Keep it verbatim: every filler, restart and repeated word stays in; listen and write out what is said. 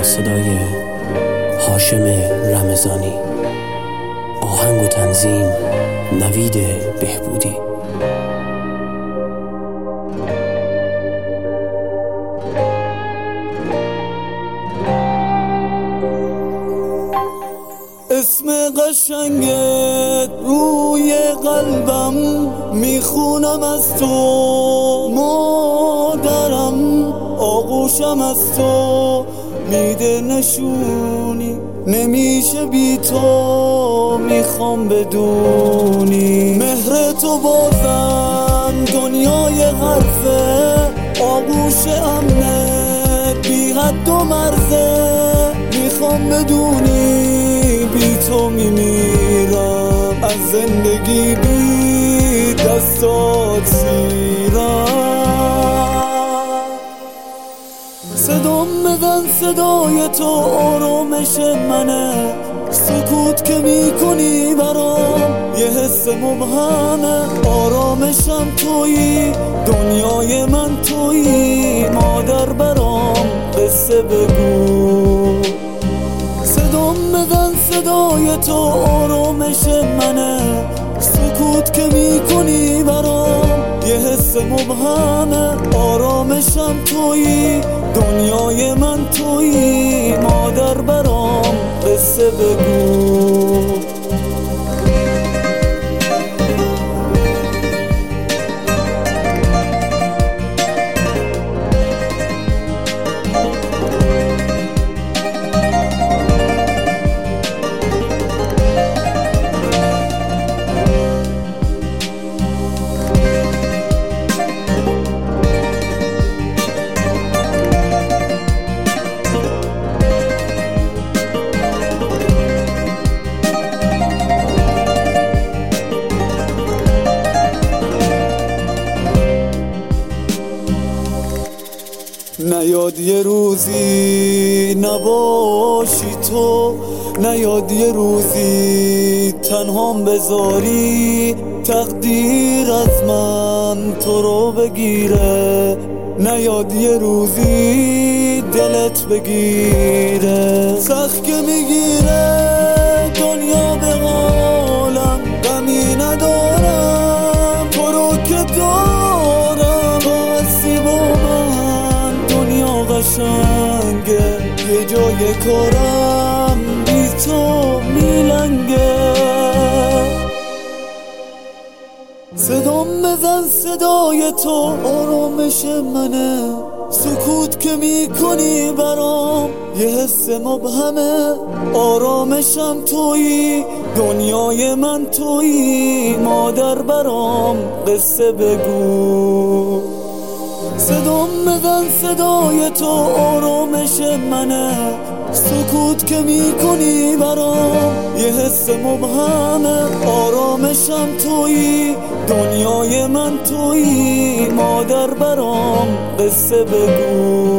صدای هاشم رمضانی، آهنگ و تنظیم نوید بهبودی. اسم قشنگت روی قلبم میخونم از تو، مادرم آغوشم از تو میده نشونی، نمیشه بی تو میخوام بدونی. مهر تو بازم دنیای حرفه، آغوش امنت بی حد و مرزه، میخوام بدونی بی تو میمیرم، از زندگی بی دستات سیرم. صدام بزن صدای تو آرامش منه، سکوت که میکنی برام یه حس مبهمه. آرامشم تویی، دنیای من تویی، مادر برام قصه بگو. صدام بزن صدای تو آرامش منه، سکوت که میکنی برام یه حس مبهمه. آرامشم تویی، دنیای من تویی، مادر برام قصه بگو. نیاد یه روزی نباشی تو، نیاد یه روزی تنهام بذاری، تقدیر از من تو رو بگیره. نیاد یه روزی دلت بگیره، سخت که میگیره دنیا به حالم، غمی ندارم تو رو که دارم. تو هستی با من دنیا قشنگه، یه جای کارم بی تو میلنگه. صدام بزن صدای تو آرامش منه، سکوت که میکنی برام یه حس مبهمه. آرامشم تویی، دنیای من تویی، مادر برام قصه بگو. صدام بزن صدای تو آرامش منه، سکوت که میکنی برام یه حس مبهمه. آرامشم تویی، دنیای من تویی، مادر برام قصه بگو.